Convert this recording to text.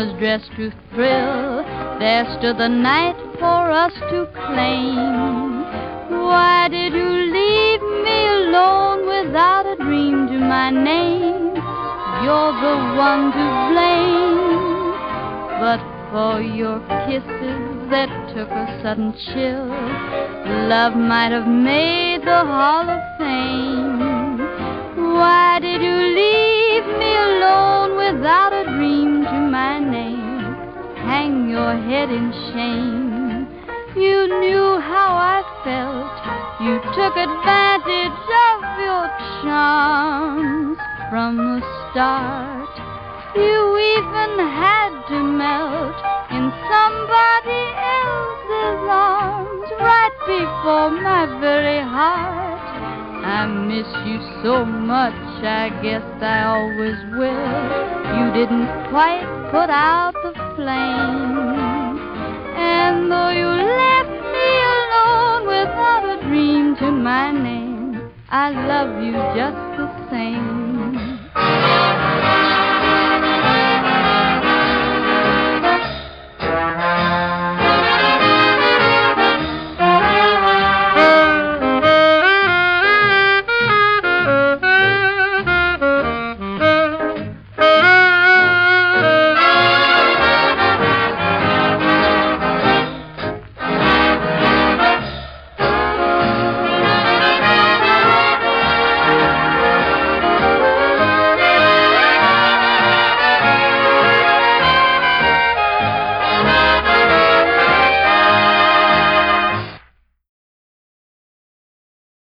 was dressed to thrill. There stood the night for us to claim. Why did you leave me alone without a dream to my name? You're the one to blame. But for your kisses that took a sudden chill, love might have made the Hall of Fame. Why did you leave me alone without a dream to my name? Hang your head in shame. You knew how I felt. You took advantage of your charms from the start. You even had to melt in somebody else's arms right before my very heart. I miss you so much, I guess I always will. You didn't quite put out the flame. And though you left me alone without a dream to my name, I love you just the same.